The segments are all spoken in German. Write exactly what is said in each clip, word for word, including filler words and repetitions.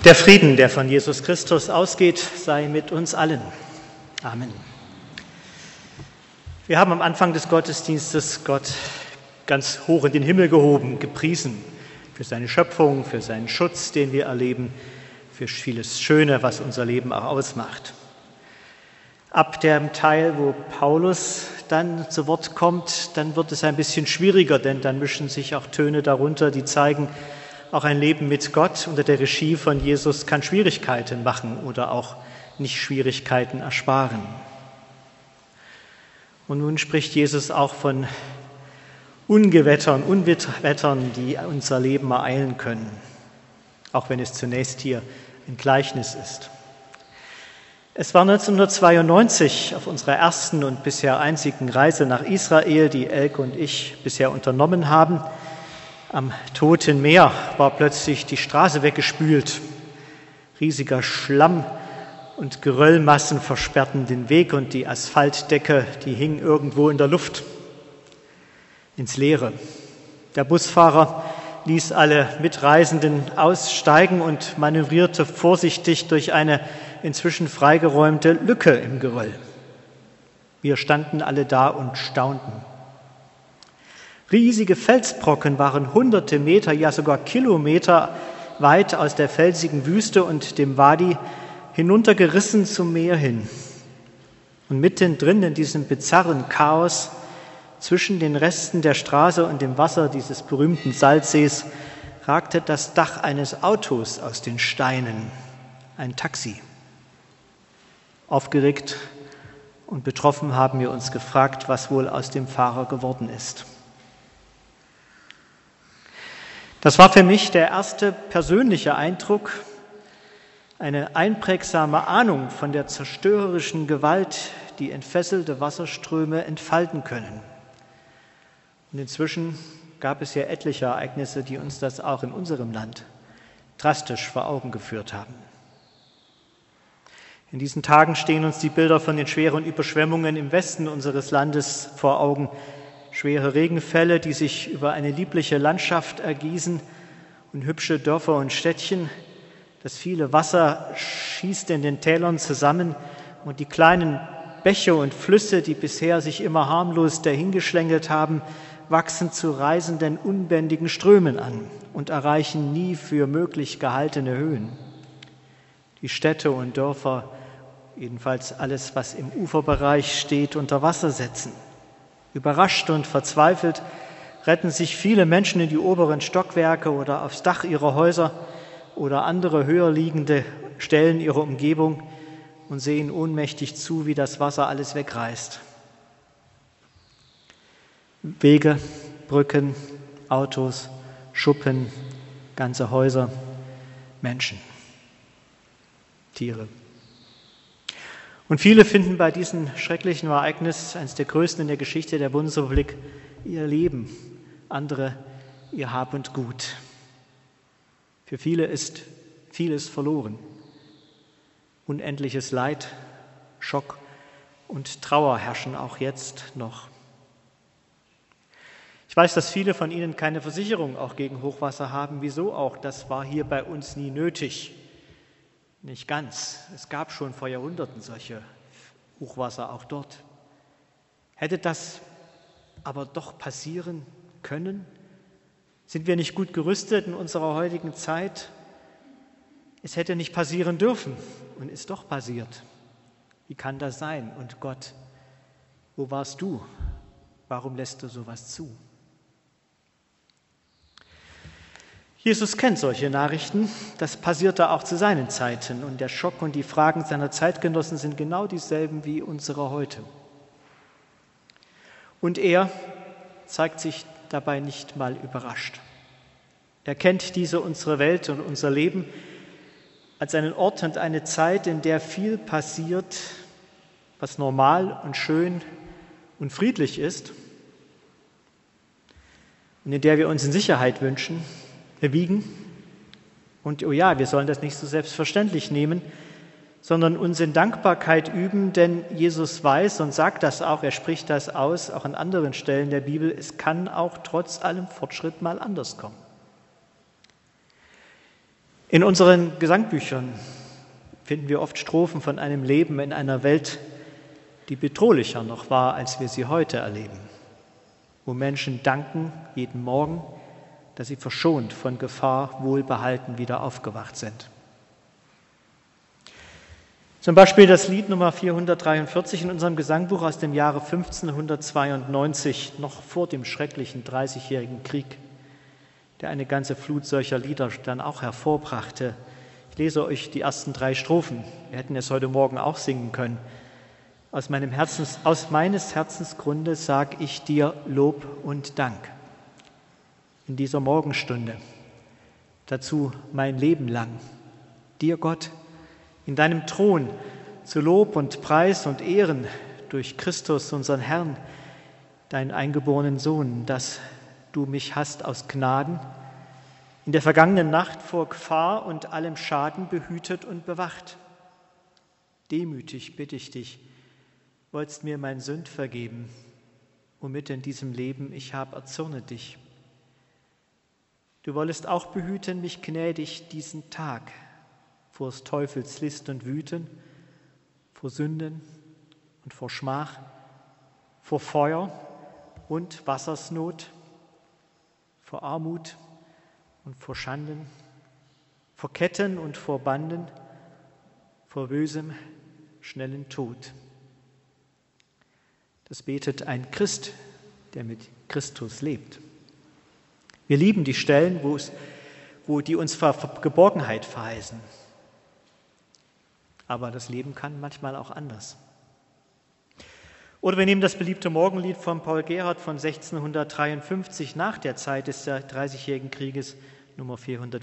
Der Frieden, der von Jesus Christus ausgeht, sei mit uns allen. Amen. Wir haben am Anfang des Gottesdienstes Gott ganz hoch in den Himmel gehoben, gepriesen für seine Schöpfung, für seinen Schutz, den wir erleben, für vieles Schöne, was unser Leben auch ausmacht. Ab dem Teil, wo Paulus dann zu Wort kommt, dann wird es ein bisschen schwieriger, denn dann mischen sich auch Töne darunter, die zeigen, auch ein Leben mit Gott unter der Regie von Jesus kann Schwierigkeiten machen oder auch nicht Schwierigkeiten ersparen. Und nun spricht Jesus auch von Ungewettern, Unwettern, die unser Leben ereilen können, auch wenn es zunächst hier ein Gleichnis ist. Es war neunzehnhundertzweiundneunzig auf unserer ersten und bisher einzigen Reise nach Israel, die Elke und ich bisher unternommen haben. Am Toten Meer war plötzlich die Straße weggespült. Riesiger Schlamm und Geröllmassen versperrten den Weg und die Asphaltdecke, die hing irgendwo in der Luft, ins Leere. Der Busfahrer ließ alle Mitreisenden aussteigen und manövrierte vorsichtig durch eine inzwischen freigeräumte Lücke im Geröll. Wir standen alle da und staunten. Riesige Felsbrocken waren hunderte Meter, ja sogar Kilometer weit aus der felsigen Wüste und dem Wadi hinuntergerissen zum Meer hin. Und mittendrin in diesem bizarren Chaos zwischen den Resten der Straße und dem Wasser dieses berühmten Salzsees ragte das Dach eines Autos aus den Steinen, ein Taxi. Aufgeregt und betroffen haben wir uns gefragt, was wohl aus dem Fahrer geworden ist. Das war für mich der erste persönliche Eindruck, eine einprägsame Ahnung von der zerstörerischen Gewalt, die entfesselte Wasserströme entfalten können. Und inzwischen gab es ja etliche Ereignisse, die uns das auch in unserem Land drastisch vor Augen geführt haben. In diesen Tagen stehen uns die Bilder von den schweren Überschwemmungen im Westen unseres Landes vor Augen. Schwere Regenfälle, die sich über eine liebliche Landschaft ergießen und hübsche Dörfer und Städtchen. Das viele Wasser schießt in den Tälern zusammen und die kleinen Bäche und Flüsse, die bisher sich immer harmlos dahingeschlängelt haben, wachsen zu reisenden, unbändigen Strömen an und erreichen nie für möglich gehaltene Höhen. Die Städte und Dörfer, jedenfalls alles, was im Uferbereich steht, unter Wasser setzen. Überrascht und verzweifelt retten sich viele Menschen in die oberen Stockwerke oder aufs Dach ihrer Häuser oder andere höher liegende Stellen ihrer Umgebung und sehen ohnmächtig zu, wie das Wasser alles wegreißt. Wege, Brücken, Autos, Schuppen, ganze Häuser, Menschen, Tiere. Und viele finden bei diesem schrecklichen Ereignis, eines der größten in der Geschichte der Bundesrepublik, ihr Leben, andere ihr Hab und Gut. Für viele ist vieles verloren. Unendliches Leid, Schock und Trauer herrschen auch jetzt noch. Ich weiß, dass viele von Ihnen keine Versicherung auch gegen Hochwasser haben. Wieso auch? Das war hier bei uns nie nötig. Nicht ganz. Es gab schon vor Jahrhunderten solche Hochwasser auch dort. Hätte das aber doch passieren können? Sind wir nicht gut gerüstet in unserer heutigen Zeit? Es hätte nicht passieren dürfen und ist doch passiert. Wie kann das sein? Und Gott, wo warst du? Warum lässt du sowas zu? Jesus kennt solche Nachrichten, das passierte auch zu seinen Zeiten und der Schock und die Fragen seiner Zeitgenossen sind genau dieselben wie unsere heute. Und er zeigt sich dabei nicht mal überrascht. Er kennt diese unsere Welt und unser Leben als einen Ort und eine Zeit, in der viel passiert, was normal und schön und friedlich ist und in der wir uns in Sicherheit wünschen, erwiegen. Und oh ja, wir sollen das nicht so selbstverständlich nehmen, sondern uns in Dankbarkeit üben, denn Jesus weiß und sagt das auch, er spricht das aus, auch an anderen Stellen der Bibel, es kann auch trotz allem Fortschritt mal anders kommen. In unseren Gesangbüchern finden wir oft Strophen von einem Leben in einer Welt, die bedrohlicher noch war, als wir sie heute erleben, wo Menschen danken jeden Morgen, dass sie verschont von Gefahr wohlbehalten wieder aufgewacht sind. Zum Beispiel das Lied Nummer vierhundertdreiundvierzig in unserem Gesangbuch aus dem Jahre fünfzehnhundertzweiundneunzig, noch vor dem schrecklichen Dreißigjährigen Krieg, der eine ganze Flut solcher Lieder dann auch hervorbrachte. Ich lese euch die ersten drei Strophen. Wir hätten es heute Morgen auch singen können. Aus, meinem Herzens, aus meines Herzensgrundes sag ich dir Lob und Dank. In dieser Morgenstunde, dazu mein Leben lang, dir Gott, in deinem Thron zu Lob und Preis und Ehren durch Christus, unseren Herrn, deinen eingeborenen Sohn, dass du mich hast aus Gnaden in der vergangenen Nacht vor Gefahr und allem Schaden behütet und bewacht. Demütig bitte ich dich, wolltest mir mein Sünd vergeben, womit in diesem Leben ich hab erzürnet dich. Du wollest auch behüten mich gnädig diesen Tag vor des Teufels List und Wüten, vor Sünden und vor Schmach, vor Feuer und Wassersnot, vor Armut und vor Schanden, vor Ketten und vor Banden, vor bösem, schnellen Tod. Das betet ein Christ, der mit Christus lebt. Wir lieben die Stellen, wo, es, wo die uns Geborgenheit verheißen. Aber das Leben kann manchmal auch anders. Oder wir nehmen das beliebte Morgenlied von Paul Gerhardt von sechzehnhundertdreiundfünfzig nach der Zeit des Dreißigjährigen Krieges, Nummer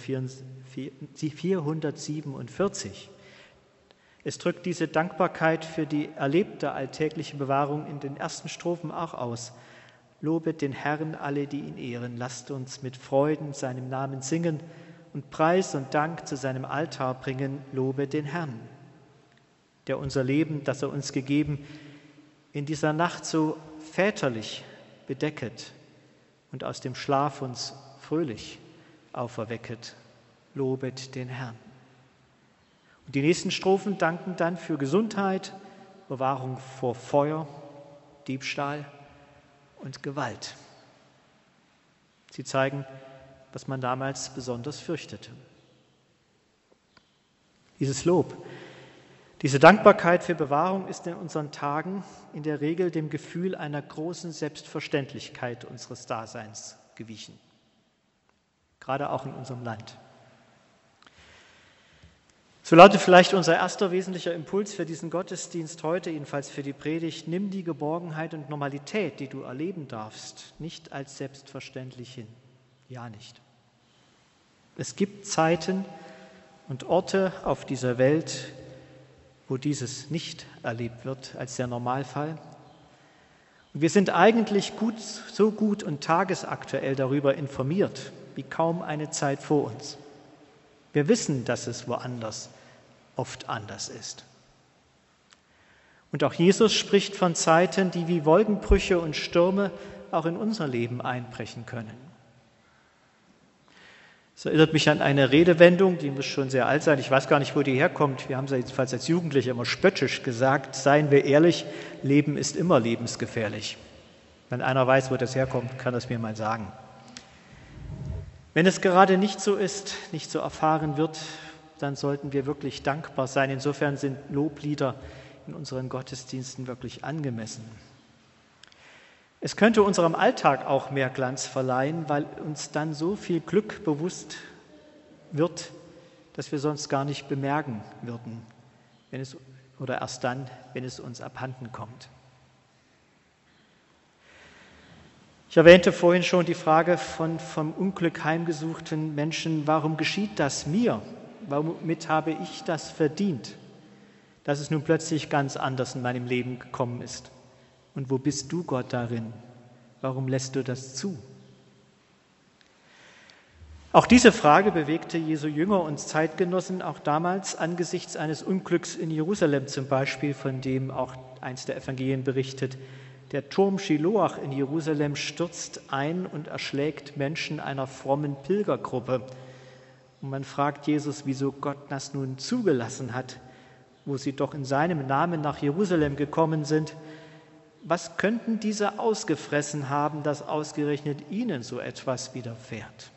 vierhundertsiebenundvierzig. Es drückt diese Dankbarkeit für die erlebte alltägliche Bewahrung in den ersten Strophen auch aus. Lobet den Herrn alle, die ihn ehren. Lasst uns mit Freuden seinem Namen singen und Preis und Dank zu seinem Altar bringen. Lobet den Herrn, der unser Leben, das er uns gegeben, in dieser Nacht so väterlich bedecket und aus dem Schlaf uns fröhlich auferwecket. Lobet den Herrn. Und die nächsten Strophen danken dann für Gesundheit, Bewahrung vor Feuer, Diebstahl und Gewalt. Sie zeigen, was man damals besonders fürchtete. Dieses Lob, diese Dankbarkeit für Bewahrung ist in unseren Tagen in der Regel dem Gefühl einer großen Selbstverständlichkeit unseres Daseins gewichen, gerade auch in unserem Land. So lautet vielleicht unser erster wesentlicher Impuls für diesen Gottesdienst heute, jedenfalls für die Predigt: Nimm die Geborgenheit und Normalität, die du erleben darfst, nicht als selbstverständlich hin. Ja, nicht. Es gibt Zeiten und Orte auf dieser Welt, wo dieses nicht erlebt wird als der Normalfall. Und wir sind eigentlich gut, so gut und tagesaktuell darüber informiert wie kaum eine Zeit vor uns. Wir wissen, dass es woanders oft anders ist. Und auch Jesus spricht von Zeiten, die wie Wolkenbrüche und Stürme auch in unser Leben einbrechen können. Es erinnert mich an eine Redewendung, die muss schon sehr alt sein. Ich weiß gar nicht, wo die herkommt. Wir haben sie jedenfalls als Jugendliche immer spöttisch gesagt: Seien wir ehrlich, Leben ist immer lebensgefährlich. Wenn einer weiß, wo das herkommt, kann das mir mal sagen. Wenn es gerade nicht so ist, nicht so erfahren wird, dann sollten wir wirklich dankbar sein. Insofern sind Loblieder in unseren Gottesdiensten wirklich angemessen. Es könnte unserem Alltag auch mehr Glanz verleihen, weil uns dann so viel Glück bewusst wird, dass wir sonst gar nicht bemerken würden, wenn es, oder erst dann, wenn es uns abhanden kommt. Ich erwähnte vorhin schon die Frage von vom Unglück heimgesuchten Menschen: Warum geschieht das mir? Womit habe ich das verdient, dass es nun plötzlich ganz anders in meinem Leben gekommen ist? Und wo bist du, Gott, darin? Warum lässt du das zu? Auch diese Frage bewegte Jesu Jünger und Zeitgenossen auch damals angesichts eines Unglücks in Jerusalem zum Beispiel, von dem auch eins der Evangelien berichtet. Der Turm Schiloach in Jerusalem stürzt ein und erschlägt Menschen einer frommen Pilgergruppe. Und man fragt Jesus, wieso Gott das nun zugelassen hat, wo sie doch in seinem Namen nach Jerusalem gekommen sind. Was könnten diese ausgefressen haben, dass ausgerechnet ihnen so etwas widerfährt?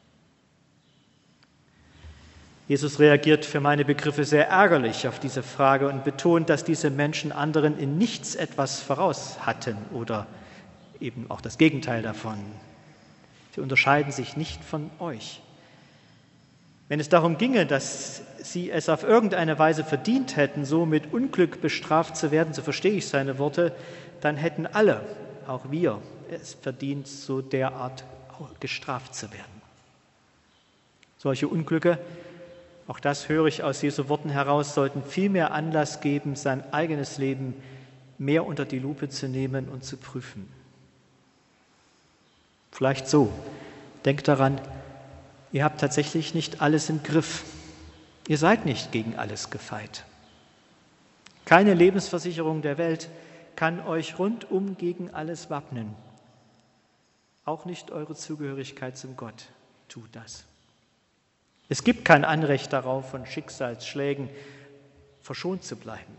Jesus reagiert für meine Begriffe sehr ärgerlich auf diese Frage und betont, dass diese Menschen anderen in nichts etwas voraus hatten oder eben auch das Gegenteil davon. Sie unterscheiden sich nicht von euch. Wenn es darum ginge, dass sie es auf irgendeine Weise verdient hätten, so mit Unglück bestraft zu werden, so verstehe ich seine Worte, dann hätten alle, auch wir, es verdient, so derart gestraft zu werden. Solche Unglücke, auch das höre ich aus Jesu Worten heraus, sollten vielmehr Anlass geben, sein eigenes Leben mehr unter die Lupe zu nehmen und zu prüfen. Vielleicht so. Denkt daran, ihr habt tatsächlich nicht alles im Griff. Ihr seid nicht gegen alles gefeit. Keine Lebensversicherung der Welt kann euch rundum gegen alles wappnen. Auch nicht eure Zugehörigkeit zum Gott tut das. Es gibt kein Anrecht darauf, von Schicksalsschlägen verschont zu bleiben.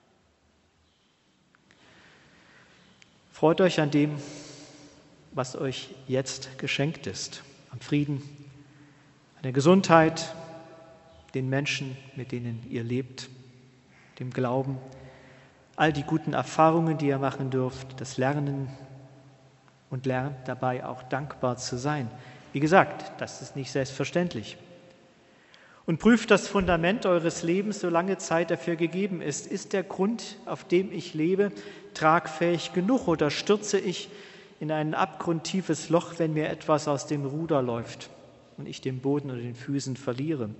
Freut euch an dem, was euch jetzt geschenkt ist, am Frieden, an der Gesundheit, den Menschen, mit denen ihr lebt, dem Glauben, all die guten Erfahrungen, die ihr machen dürft, das Lernen und lernt dabei auch dankbar zu sein. Wie gesagt, das ist nicht selbstverständlich. Und prüft das Fundament eures Lebens, solange Zeit dafür gegeben ist. Ist der Grund, auf dem ich lebe, tragfähig genug oder stürze ich in ein abgrundtiefes Loch, wenn mir etwas aus dem Ruder läuft und ich den Boden unter den Füßen verliere?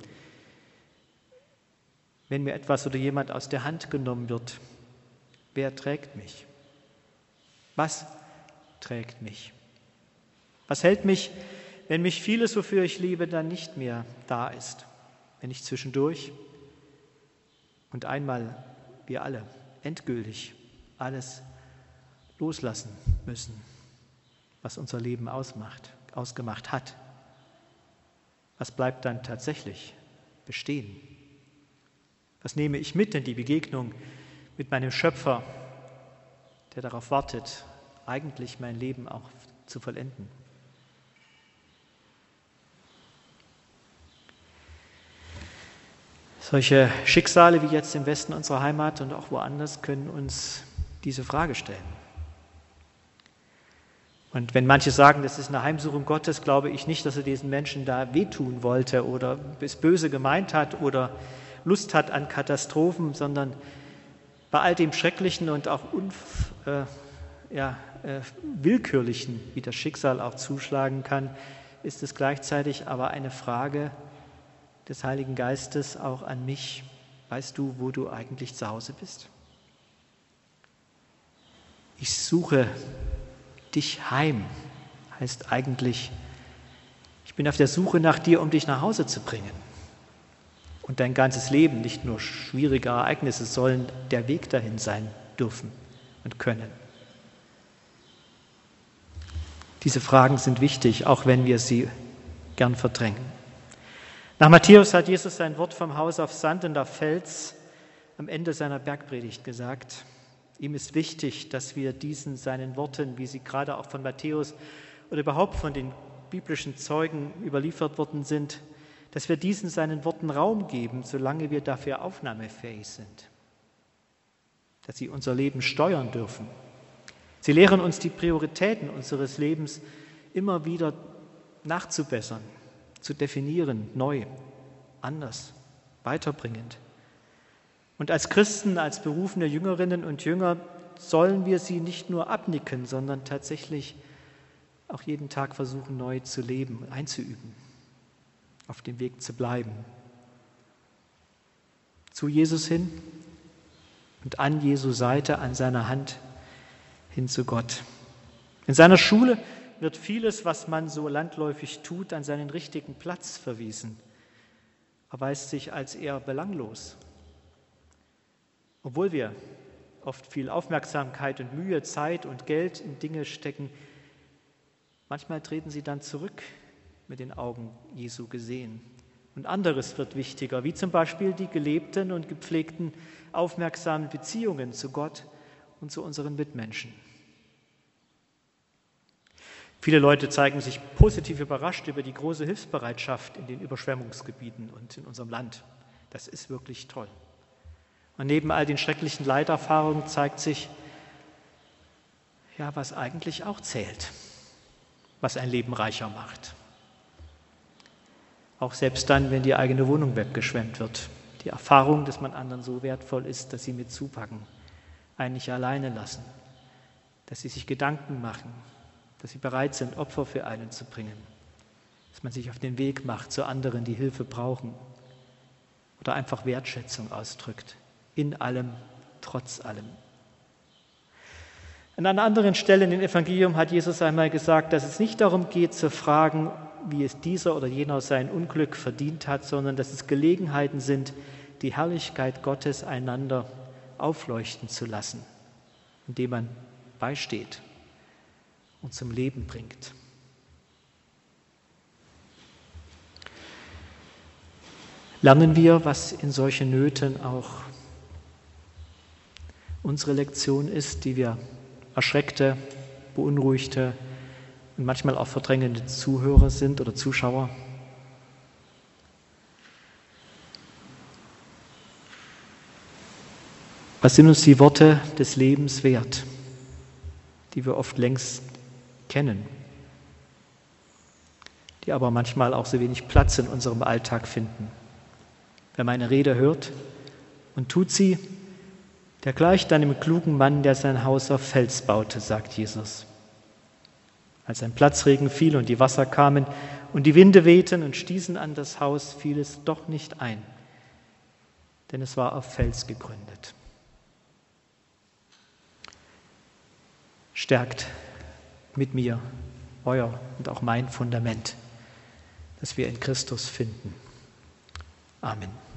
Wenn mir etwas oder jemand aus der Hand genommen wird, wer trägt mich? Was trägt mich? Was hält mich, wenn mich vieles, wofür ich lebe, dann nicht mehr da ist? Wenn ich zwischendurch und einmal wir alle endgültig alles loslassen müssen, was unser Leben ausmacht, ausgemacht hat. Was bleibt dann tatsächlich bestehen? Was nehme ich mit in die Begegnung mit meinem Schöpfer, der darauf wartet, eigentlich mein Leben auch zu vollenden? Solche Schicksale wie jetzt im Westen unserer Heimat und auch woanders können uns diese Frage stellen. Und wenn manche sagen, das ist eine Heimsuchung Gottes, glaube ich nicht, dass er diesen Menschen da wehtun wollte oder es böse gemeint hat oder Lust hat an Katastrophen, sondern bei all dem Schrecklichen und auch unf, äh, ja, äh, Willkürlichen, wie das Schicksal auch zuschlagen kann, ist es gleichzeitig aber eine Frage des Heiligen Geistes auch an mich. Weißt du, wo du eigentlich zu Hause bist? Ich suche dich heim, heißt eigentlich, ich bin auf der Suche nach dir, um dich nach Hause zu bringen. Und dein ganzes Leben, nicht nur schwierige Ereignisse, sollen der Weg dahin sein dürfen und können. Diese Fragen sind wichtig, auch wenn wir sie gern verdrängen. Nach Matthäus hat Jesus sein Wort vom Haus auf Sand und auf Fels am Ende seiner Bergpredigt gesagt. Ihm ist wichtig, dass wir diesen seinen Worten, wie sie gerade auch von Matthäus oder überhaupt von den biblischen Zeugen überliefert worden sind, dass wir diesen seinen Worten Raum geben, solange wir dafür aufnahmefähig sind. Dass sie unser Leben steuern dürfen. Sie lehren uns die Prioritäten unseres Lebens immer wieder nachzubessern, zu definieren, neu, anders, weiterbringend. Und als Christen, als berufene Jüngerinnen und Jünger sollen wir sie nicht nur abnicken, sondern tatsächlich auch jeden Tag versuchen, neu zu leben, einzuüben, auf dem Weg zu bleiben. Zu Jesus hin und an Jesu Seite, an seiner Hand hin zu Gott. In seiner Schule wird vieles, was man so landläufig tut, an seinen richtigen Platz verwiesen, erweist sich als eher belanglos. Obwohl wir oft viel Aufmerksamkeit und Mühe, Zeit und Geld in Dinge stecken, manchmal treten sie dann zurück, mit den Augen Jesu gesehen. Und anderes wird wichtiger, wie zum Beispiel die gelebten und gepflegten, aufmerksamen Beziehungen zu Gott und zu unseren Mitmenschen. Viele Leute zeigen sich positiv überrascht über die große Hilfsbereitschaft in den Überschwemmungsgebieten und in unserem Land. Das ist wirklich toll. Und neben all den schrecklichen Leiterfahrungen zeigt sich, ja, was eigentlich auch zählt, was ein Leben reicher macht. Auch selbst dann, wenn die eigene Wohnung weggeschwemmt wird. Die Erfahrung, dass man anderen so wertvoll ist, dass sie mit zupacken, einen nicht alleine lassen, dass sie sich Gedanken machen, dass sie bereit sind, Opfer für einen zu bringen, dass man sich auf den Weg macht zu anderen, die Hilfe brauchen oder einfach Wertschätzung ausdrückt, in allem, trotz allem. An einer anderen Stelle im Evangelium hat Jesus einmal gesagt, dass es nicht darum geht zu fragen, wie es dieser oder jener sein Unglück verdient hat, sondern dass es Gelegenheiten sind, die Herrlichkeit Gottes einander aufleuchten zu lassen, indem man beisteht und zum Leben bringt. Lernen wir, was in solchen Nöten auch unsere Lektion ist, die wir erschreckte, beunruhigte und manchmal auch verdrängende Zuhörer sind oder Zuschauer. Was sind uns die Worte des Lebens wert, die wir oft längst kennen, die aber manchmal auch so wenig Platz in unserem Alltag finden? Wer meine Rede hört und tut sie, der gleicht einem klugen Mann, der sein Haus auf Fels baute, sagt Jesus. Als ein Platzregen fiel und die Wasser kamen und die Winde wehten und stießen an das Haus, fiel es doch nicht ein, denn es war auf Fels gegründet. Stärkt mit mir euer und auch mein Fundament, das wir in Christus finden. Amen.